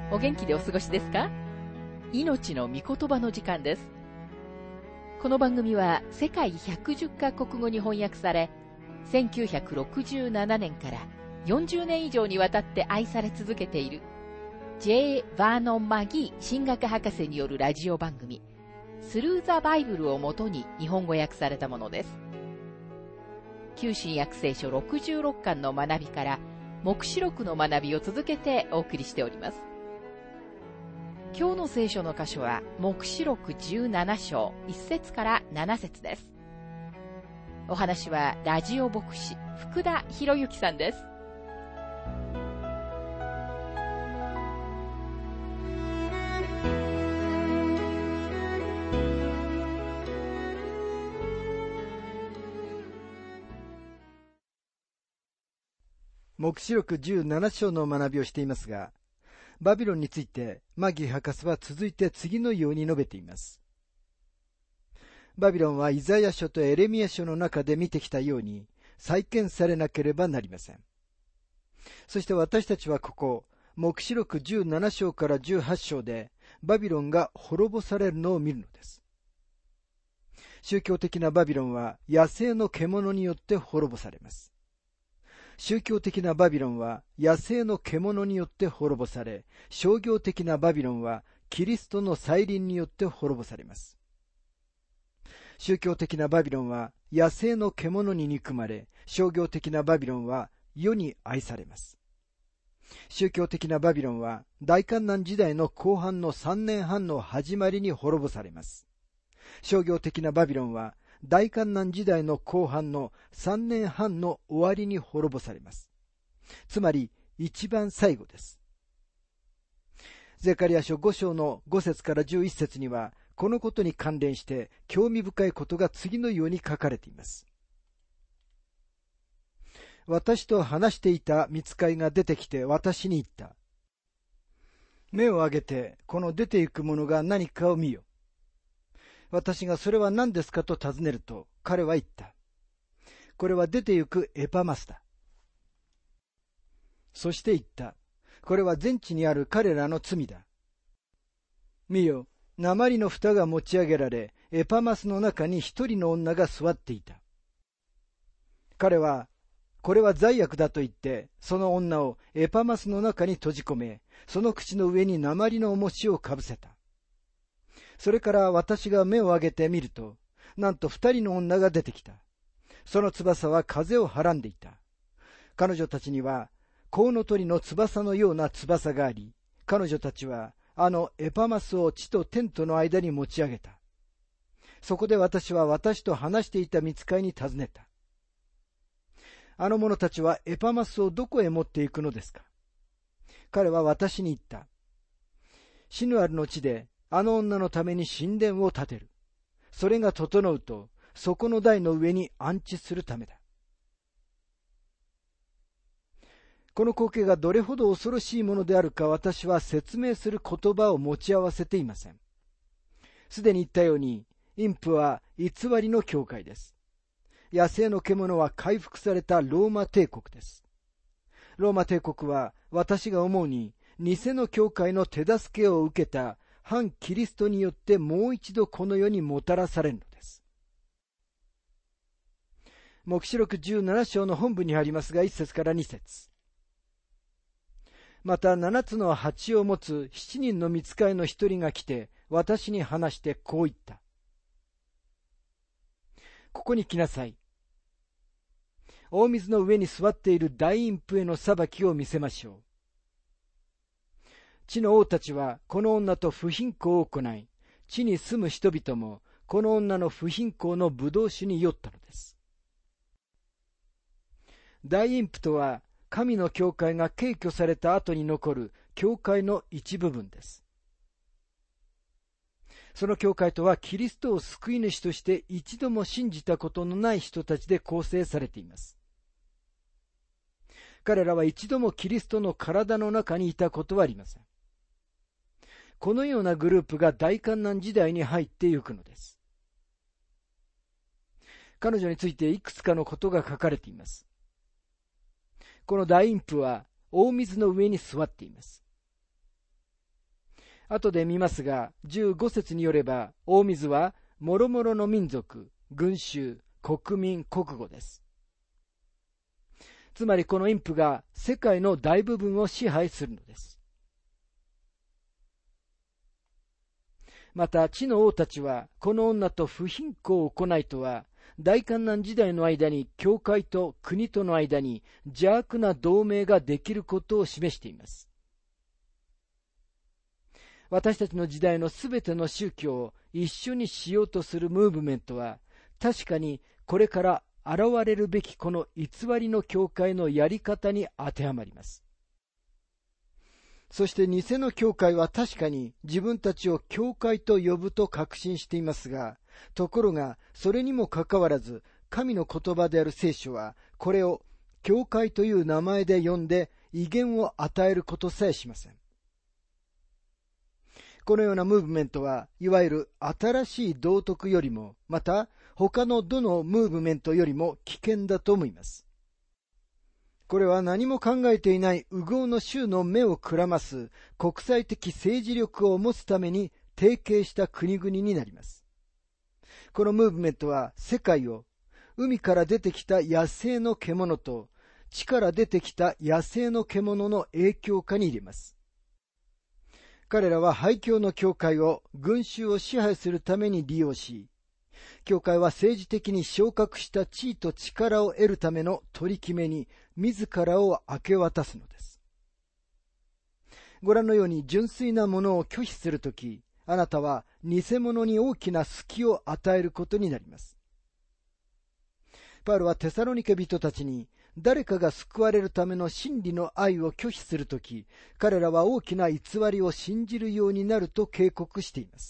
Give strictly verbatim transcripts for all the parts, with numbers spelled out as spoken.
お元気でお過ごしですか？命の御言葉の時間です。この番組は世界ひゃくじゅっカ国語に翻訳され、せんきゅうひゃくろくじゅうななねんからよんじゅうねん以上にわたって愛され続けている ジェイ バーノン・マギー神学博士によるラジオ番組スルー・ザ・バイブルをもとに日本語訳されたものです。旧新約聖書ろくじゅうろっかんの学びから黙示録の学びを続けてお送りしております。今日の聖書の箇所は黙示録じゅうなな章いっ節からなな節です。お話はラジオ牧師福田博之さんです。 黙示録じゅうなな章の学びをしていますが、バビロンについてマギー博士は続いて次のように述べています。バビロンはイザヤ書とエレミヤ書の中で見てきたように再建されなければなりません。そして私たちはここ、黙示録じゅうなな章からじゅうはち章でバビロンが滅ぼされるのを見るのです。宗教的なバビロンは野生の獣によって滅ぼされます。宗教的なバビロンは野生の獣によって滅ぼされ、商業的なバビロンはキリストの再臨によって滅ぼされます。宗教的なバビロンは野生の獣に憎まれ、商業的なバビロンは世に愛されます。宗教的なバビロンは大観難時代の後半のさんねんはんの始まりに滅ぼされます。商業的なバビロンは大観難時代の後半のさんねんはんの終わりに滅ぼされます。つまり一番最後です。ゼカリヤ書ご章のご節からじゅういっ節にはこのことに関連して興味深いことが次のように書かれています。私と話していた御使いが出てきて私に言った。目を上げてこの出て行くものが何かを見よ。私がそれは何ですかと尋ねると、彼は言った。これは出て行くエパマスだ。そして言った。これは全地にある彼らの罪だ。見よ、鉛の蓋が持ち上げられ、エパマスの中に一人の女が座っていた。彼は、これは罪悪だと言って、その女をエパマスの中に閉じ込め、その口の上に鉛の重しをかぶせた。それから私が目を上げてみると、なんと二人の女が出てきた。その翼は風をはらんでいた。彼女たちには、コウノトリの翼のような翼があり、彼女たちは、あのエパマスを地と天との間に持ち上げた。そこで私は私と話していた御使いに尋ねた。あの者たちはエパマスをどこへ持っていくのですか？彼は私に言った。シヌアルの地で、あの女のために神殿を建てる。それが整うと、そこの台の上に安置するためだ。この光景がどれほど恐ろしいものであるか私は説明する言葉を持ち合わせていません。すでに言ったように、インプは偽りの教会です。野生の獣は回復されたローマ帝国です。ローマ帝国は私が思うに、偽の教会の手助けを受けた反キリストによってもう一度この世にもたらされるのです。黙示録じゅうなな章の本文にありますが、いっ節からに節。また七つの鉢を持つ七人の御使いの一人が来て、私に話してこう言った。ここに来なさい。大水の上に座っている大陰譜への裁きを見せましょう。地の王たちはこの女と不貧困を行い、地に住む人々もこの女の不貧困の葡萄酒に酔ったのです。大陰譜とは神の教会が敬虚された後に残る教会の一部分です。その教会とはキリストを救い主として一度も信じたことのない人たちで構成されています。彼らは一度もキリストの体の中にいたことはありません。このようなグループが大観難時代に入ってゆくのです。彼女についていくつかのことが書かれています。この大陰譜は大水の上に座っています。 後で見ますが、じゅうご節によれば、大水は、諸々の民族、群衆、国民、国語です。つまりこの陰譜が世界の大部分を支配するのです。また、地の王たちは、この女と不貧困を行いとは、大観難時代の間に教会と国との間に邪悪な同盟ができることを示しています。私たちの時代のすべての宗教を一緒にしようとするムーブメントは、確かにこれから現れるべきこの偽りの教会のやり方に当てはまります。そして偽の教会は確かに自分たちを教会と呼ぶと確信していますが、ところがそれにもかかわらず、神の言葉である聖書はこれを教会という名前で呼んで威厳を与えることさえしません。このようなムーブメントはいわゆる新しい道徳よりも、また他のどのムーブメントよりも危険だと思います。これは何も考えていない右往の衆の目をくらます国際的政治力を持つために提携した国々になります。このムーブメントは世界を海から出てきた野生の獣と地から出てきた野生の獣の影響下に入れます。彼らは廃教の教会を群衆を支配するために利用し、教会は政治的に昇格した地位と力を得るための取り決めに自らを明け渡すのです。ご覧のように純粋なものを拒否するとき、あなたは偽物に大きな隙を与えることになります。パウロはテサロニケ人たちに、誰かが救われるための真理の愛を拒否するとき、彼らは大きな偽りを信じるようになると警告しています。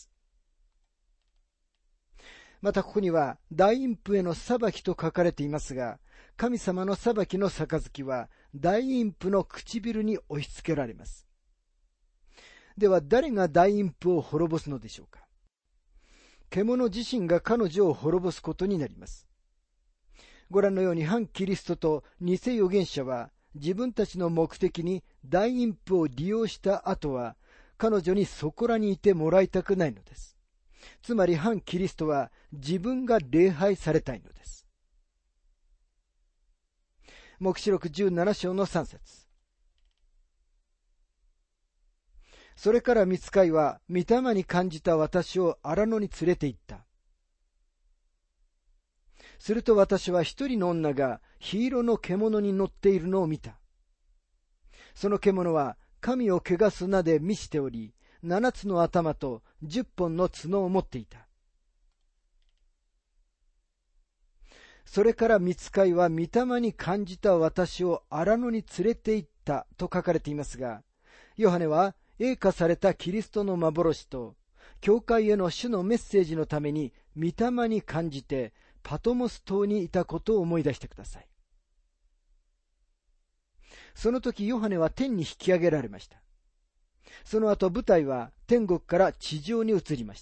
またここには大陰譜への裁きと書かれていますが、神様の裁きの杯は大陰譜の唇に押し付けられます。では誰が大陰譜を滅ぼすのでしょうか。獣自身が彼女を滅ぼすことになります。ご覧のように反キリストと偽預言者は自分たちの目的に大陰譜を利用した後は彼女にそこらにいてもらいたくないのです。つまり反キリストは自分が礼拝されたいのです。黙示録じゅうなな章のさん節。それから御使いは御霊に感じた私を荒野に連れて行った。すると私は一人の女が火色の獣に乗っているのを見た。その獣は神を汚す名で満ちており、七つの頭と十本の角を持っていた。それから御使いは御霊に感じた私を荒野に連れて行ったと書かれていますが、ヨハネは栄華されたキリストの幻と教会への主のメッセージのために御霊に感じてパトモス島にいたことを思い出してください。その時ヨハネは天に引き上げられました。その後舞台は天国から地上に移りました。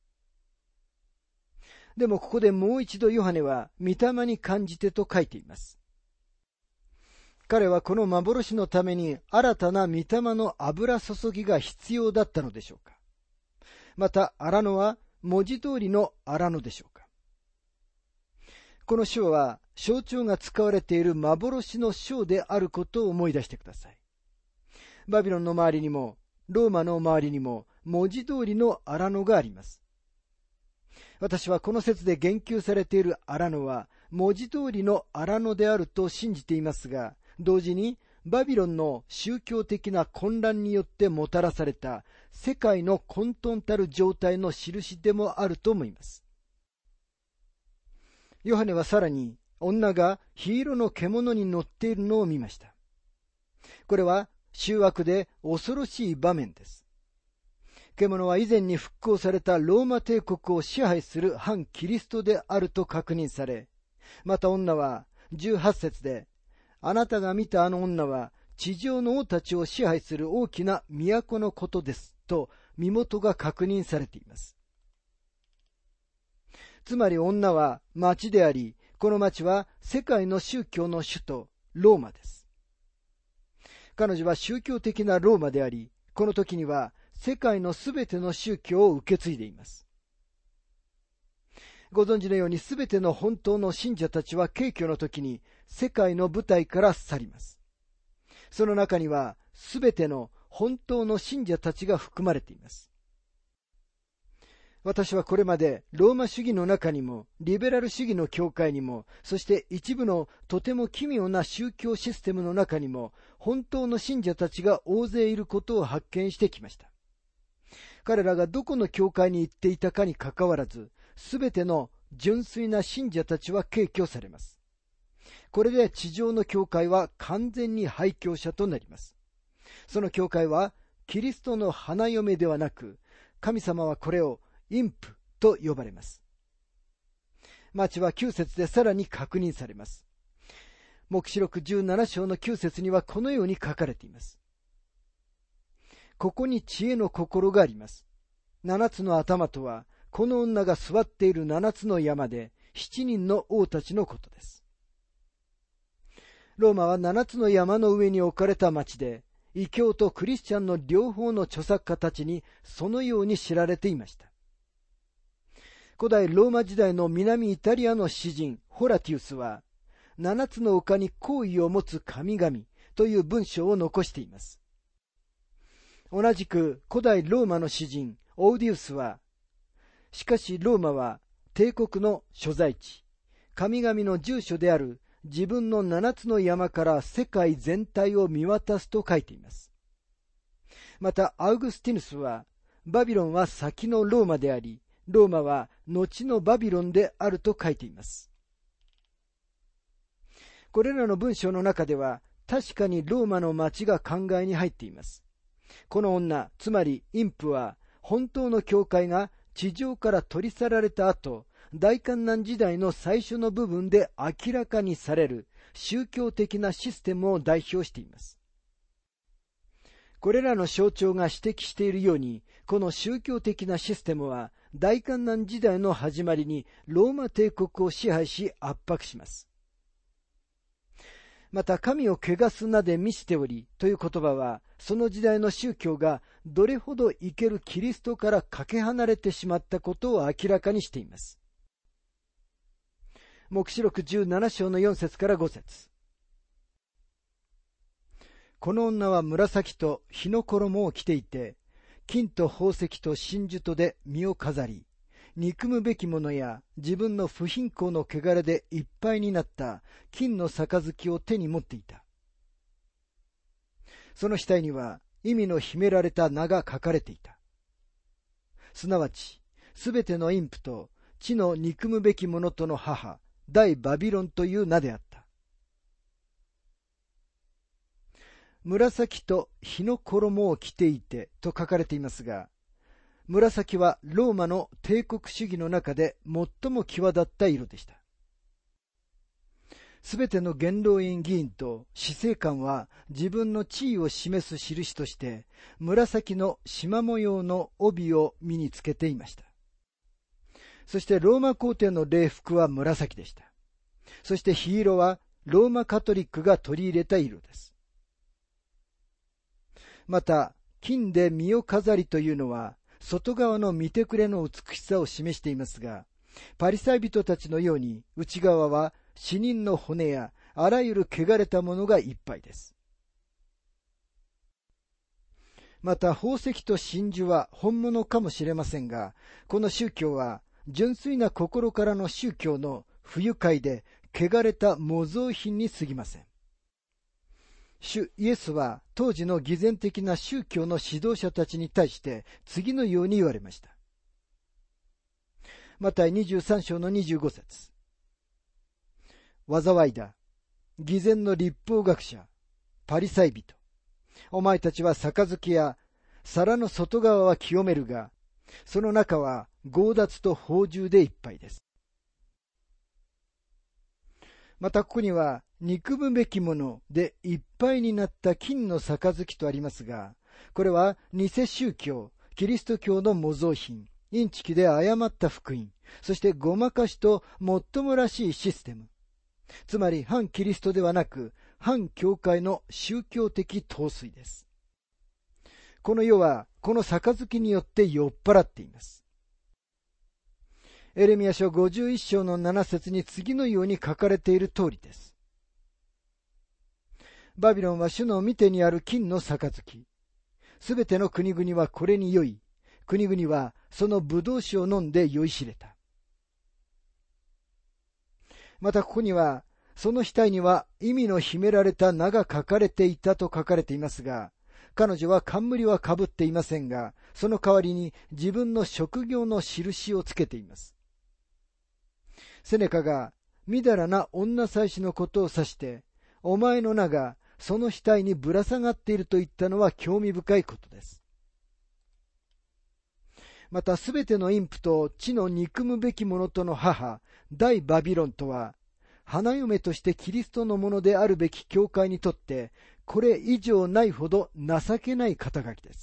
でもここでもう一度ヨハネは御霊に感じてと書いています。彼はこの幻のために新たな御霊の油注ぎが必要だったのでしょうか。また荒野は文字通りの荒野でしょうか。この章は象徴が使われている幻の章であることを思い出してください。バビロンの周りにもローマの周りにも文字通りの荒野があります。私はこの説で言及されている荒野は文字通りの荒野であると信じていますが、同時にバビロンの宗教的な混乱によってもたらされた世界の混沌たる状態の印でもあると思います。ヨハネはさらに女が火色の獣に乗っているのを見ました。これは醜悪で恐ろしい場面です。獣は以前に復興されたローマ帝国を支配する反キリストであると確認され、また女はじゅうはち節で、あなたが見たあの女は地上の王たちを支配する大きな都のことですと身元が確認されています。つまり女は町であり、この町は世界の宗教の首都ローマです。彼女は宗教的なローマであり、この時には世界のすべての宗教を受け継いでいます。ご存知のように、すべての本当の信者たちは景挙の時に世界の舞台から去ります。その中にはすべての本当の信者たちが含まれています。私はこれまでローマ主義の中にもリベラル主義の教会にも、そして一部のとても奇妙な宗教システムの中にも本当の信者たちが大勢いることを発見してきました。彼らがどこの教会に行っていたかにかかわらず、すべての純粋な信者たちは敬挙されます。これで地上の教会は完全に廃教者となります。その教会はキリストの花嫁ではなく、神様はこれを陰譜と呼ばれます。町はきゅう節でさらに確認されます。黙示録じゅうなな章のきゅう節にはこのように書かれています。ここに知恵の心があります。七つの頭とは、この女が座っている七つの山で、七人の王たちのことです。ローマは七つの山の上に置かれた町で、異教とクリスチャンの両方の著作家たちにそのように知られていました。古代ローマ時代の南イタリアの詩人ホラティウスは、七つの丘に皇位を持つ神々という文章を残しています。同じく古代ローマの詩人オーディウスは、しかしローマは帝国の所在地、神々の住所である自分の七つの山から世界全体を見渡すと書いています。またアウグスティヌスは、バビロンは先のローマであり、ローマは後のバビロンであると書いています。これらの文章の中では確かにローマの町が考えに入っています。この女、つまり陰譜は、本当の教会が地上から取り去られた後、大観難時代の最初の部分で明らかにされる宗教的なシステムを代表しています。これらの象徴が指摘しているように、この宗教的なシステムは大観難時代の始まりにローマ帝国を支配し圧迫します。また神を汚す名で満ちておりという言葉は、その時代の宗教がどれほど生けるキリストからかけ離れてしまったことを明らかにしています。黙示録じゅうなな章のよん節からご節。この女は紫と火の衣を着ていて、金と宝石と真珠とで身を飾り、憎むべきものや自分の不貧困の汚れでいっぱいになった金の杯を手に持っていた。その額には意味の秘められた名が書かれていた。すなわち、すべての陰譜と地の憎むべきものとの母、大バビロンという名であった。紫と火の衣を着ていてと書かれていますが、紫はローマの帝国主義の中で最も際立った色でした。すべての元老院議員と司政官は自分の地位を示す印として紫の縞模様の帯を身につけていました。そしてローマ皇帝の礼服は紫でした。そして火色はローマカトリックが取り入れた色です。また、金で身を飾りというのは外側の見てくれの美しさを示していますが、パリサイ人たちのように内側は死人の骨やあらゆる汚れたものがいっぱいです。また宝石と真珠は本物かもしれませんが、この宗教は純粋な心からの宗教の不愉快で汚れた模造品に過ぎません。主イエスは当時の偽善的な宗教の指導者たちに対して次のように言われました。マタイにじゅうさん章のにじゅうご節。災いだ、偽善の律法学者、パリサイ人。お前たちは杯や皿の外側は清めるが、その中は強奪と放縦でいっぱいです。またここには憎むべきものでいっぱいになった金の杯とありますが、これは偽宗教、キリスト教の模造品、インチキで誤った福音、そしてごまかしともっともらしいシステム。つまり反キリストではなく、反教会の宗教的陶酔です。 この世はこの杯によって酔っ払っています。エレミヤ書ごじゅういっ章のなな節に次のように書かれている通りです。バビロンは主の御手にある金の杯。すべての国々はこれに酔い、国々はその葡萄酒を飲んで酔いしれた。またここには、その額には意味の秘められた名が書かれていたと書かれていますが、彼女は冠はかぶっていませんが、その代わりに自分の職業の印をつけています。セネカがみだらな女祭司のことを指して、お前の名がその額にぶら下がっていると言ったのは興味深いことです。またすべての陰婦と地の憎むべき者との母、大バビロンとは、花嫁としてキリストのものであるべき教会にとって、これ以上ないほど情けない肩書きです。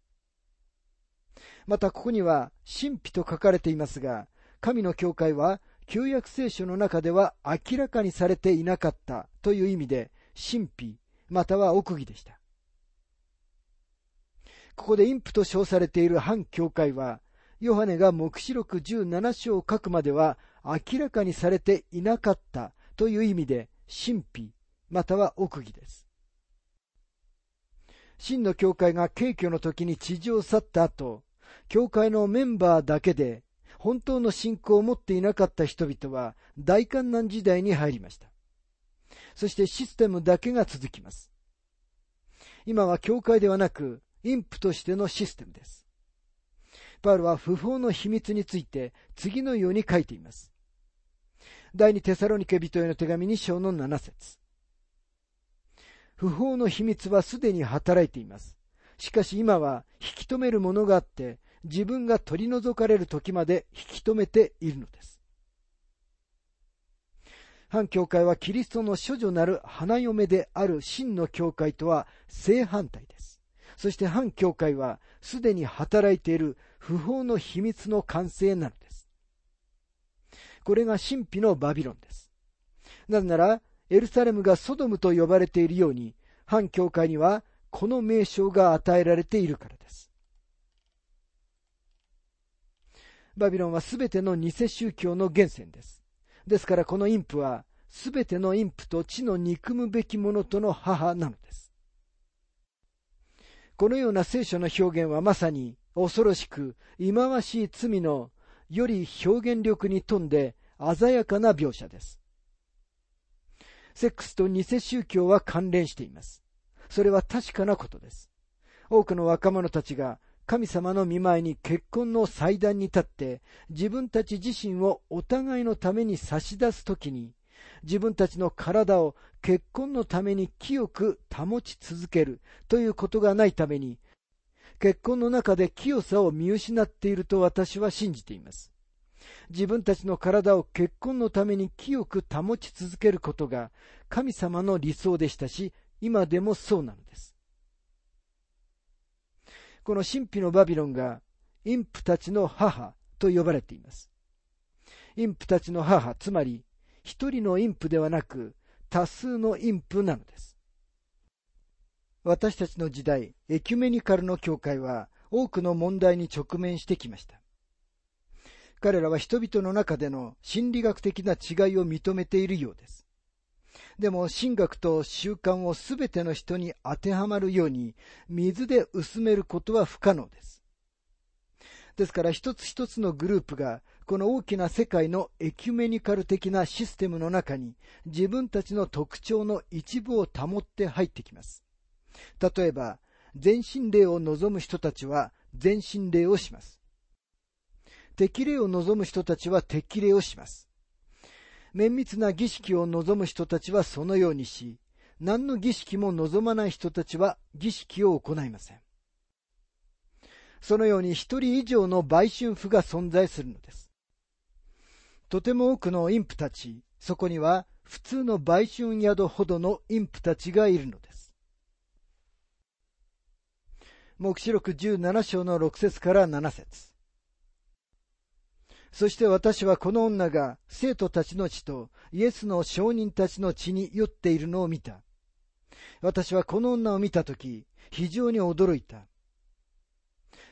またここには神秘と書かれていますが、神の教会は旧約聖書の中では明らかにされていなかったという意味で、神秘または奥義でした。ここで陰婦と称されている反教会は、ヨハネが黙示録じゅうなな章を書くまでは明らかにされていなかったという意味で、神秘または奥義です。真の教会が軽挙の時に地上を去った後、教会のメンバーだけで本当の信仰を持っていなかった人々は大観難時代に入りました。そしてシステムだけが続きます。今は教会ではなく、陰婦としてのシステムです。パウロは不法の秘密について次のように書いています。第二テサロニケ人への手紙に章のなな節。不法の秘密はすでに働いています。しかし今は引き止めるものがあって、自分が取り除かれる時まで引き止めているのです。反教会はキリストの処女なる花嫁である真の教会とは正反対です。そして反教会はすでに働いている不法の秘密の完成なのです。これが神秘のバビロンです。なぜなら、エルサレムがソドムと呼ばれているように、反教会にはこの名称が与えられているからです。バビロンはすべての偽宗教の源泉です。ですからこの陰婦は、すべての陰婦と地の憎むべき者との母なのです。このような聖書の表現はまさに恐ろしく忌まわしい罪のより表現力に富んで鮮やかな描写です。セックスと偽宗教は関連しています。それは確かなことです。多くの若者たちが神様の御前に結婚の祭壇に立って自分たち自身をお互いのために差し出すときに、自分たちの体を結婚のために清く保ち続けるということがないために、結婚の中で清さを見失っていると私は信じています。自分たちの体を結婚のために清く保ち続けることが神様の理想でしたし、今でもそうなのです。この神秘のバビロンが陰婦たちの母と呼ばれています。陰婦たちの母、つまり一人の陰婦ではなく多数の陰婦なのです。私たちの時代、エキュメニカルの教会は多くの問題に直面してきました。彼らは人々の中での心理学的な違いを認めているようです。でも神学と習慣をすべての人に当てはまるように水で薄めることは不可能です。ですから一つ一つのグループがこの大きな世界のエキュメニカル的なシステムの中に自分たちの特徴の一部を保って入ってきます。例えば全身礼を望む人たちは全身礼をします。適礼を望む人たちは適礼をします。綿密な儀式を望む人たちはそのようにし、何の儀式も望まない人たちは儀式を行いません。そのように一人以上の売春婦が存在するのです。とても多くの陰婦たち、そこには普通の売春宿ほどの陰婦たちがいるのです。黙示録じゅうなな章のろく節からなな節。そして私はこの女が生徒たちの血とイエスの証人たちの血に酔っているのを見た。私はこの女を見たとき、非常に驚いた。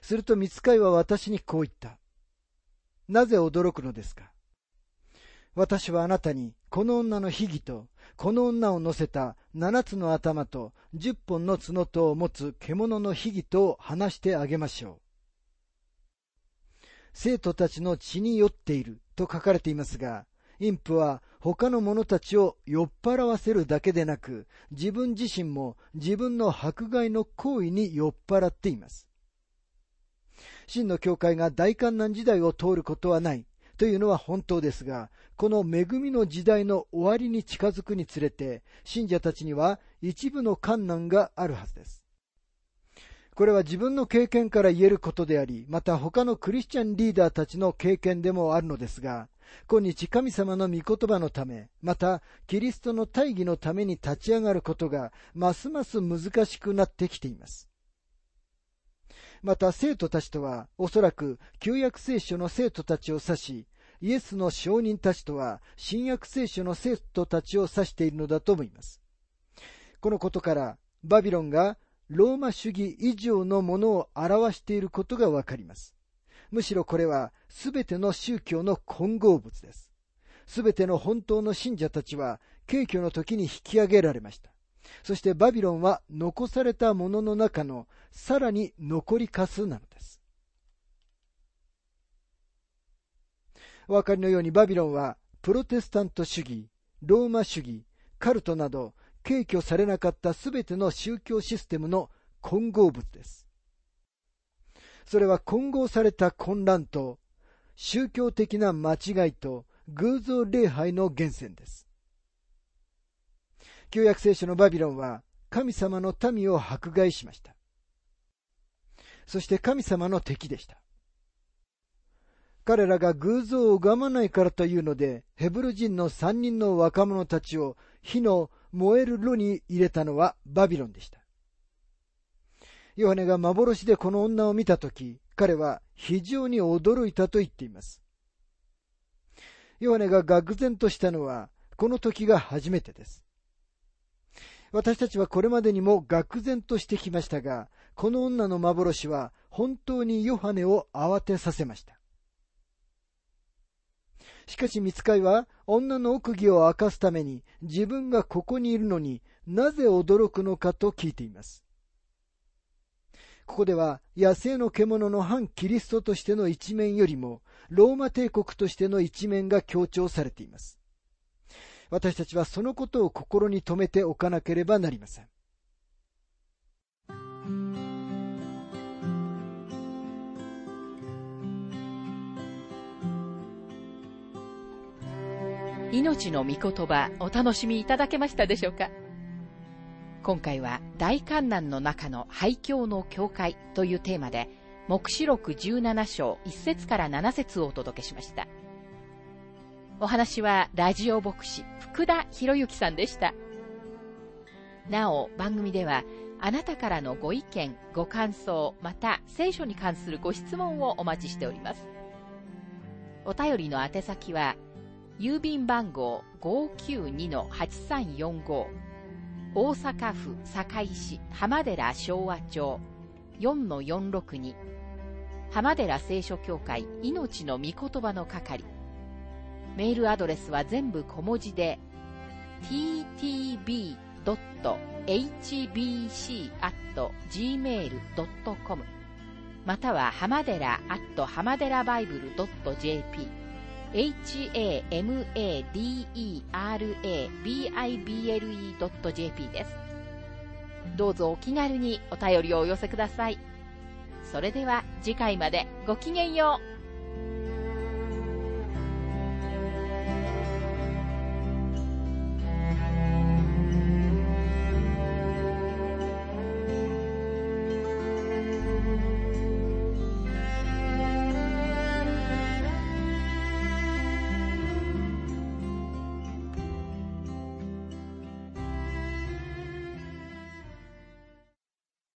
すると御使いは私にこう言った。なぜ驚くのですか。私はあなたにこの女の秘儀と、この女を乗せた七つの頭と十本の角とを持つ獣の秘儀とを話してあげましょう。生徒たちの血に酔っていると書かれていますが、淫婦は他の者たちを酔っ払わせるだけでなく、自分自身も自分の迫害の行為に酔っ払っています。真の教会が大患難時代を通ることはないというのは本当ですが、この恵みの時代の終わりに近づくにつれて、信者たちには一部の患難があるはずです。これは自分の経験から言えることであり、また他のクリスチャンリーダーたちの経験でもあるのですが、今日神様の御言葉のため、またキリストの大義のために立ち上がることがますます難しくなってきています。また生徒たちとはおそらく旧約聖書の生徒たちを指し、イエスの証人たちとは新約聖書の生徒たちを指しているのだと思います。このことからバビロンがローマ主義以上のものを表していることがわかります。むしろこれはすべての宗教の混合物です。すべての本当の信者たちは景挙の時に引き上げられました。そしてバビロンは残されたものの中のさらに残りかすなのです。お分かりのようにバビロンはプロテスタント主義、ローマ主義、カルトなど敬挙されなかったすべての宗教システムの混合物です。それは混合された混乱と宗教的な間違いと偶像礼拝の源泉です。旧約聖書のバビロンは神様の民を迫害しました。そして神様の敵でした。彼らが偶像を拝まないからというので、ヘブル人の三人の若者たちを火の燃える炉に入れたのはバビロンでした。ヨハネが幻でこの女を見たとき、彼は非常に驚いたと言っています。ヨハネが愕然としたのは、この時が初めてです。私たちはこれまでにも愕然としてきましたが、この女の幻は本当にヨハネを慌てさせました。しかし御使いは女の奥義を明かすために自分がここにいるのになぜ驚くのかと聞いています。ここでは野生の獣の反キリストとしての一面よりもローマ帝国としての一面が強調されています。私たちはそのことを心に留めておかなければなりません。 命の御言葉、お楽しみいただけましたでしょうか。今回は大患難の中の廃教の教会というテーマで、黙示録じゅうなな章いち節からなな節をお届けしました。お話はラジオ牧師福田博之さんでした。なお番組ではあなたからのご意見、ご感想、また聖書に関するご質問をお待ちしております。お便りの宛先は郵便番号 ごーきゅうにのはちさんよんご 大阪府堺市浜寺昭和町 よんのよんろくに 浜寺聖書協会命の御言葉の係。メールアドレスは全部小文字で ティーティービードットエイチビーシーアットジーメールドットコム または浜寺アット浜寺バイブルドットジェーピーhamadera-bible ドット ジェーピー です。どうぞお気軽にお便りをお寄せください。それでは次回までごきげんよう。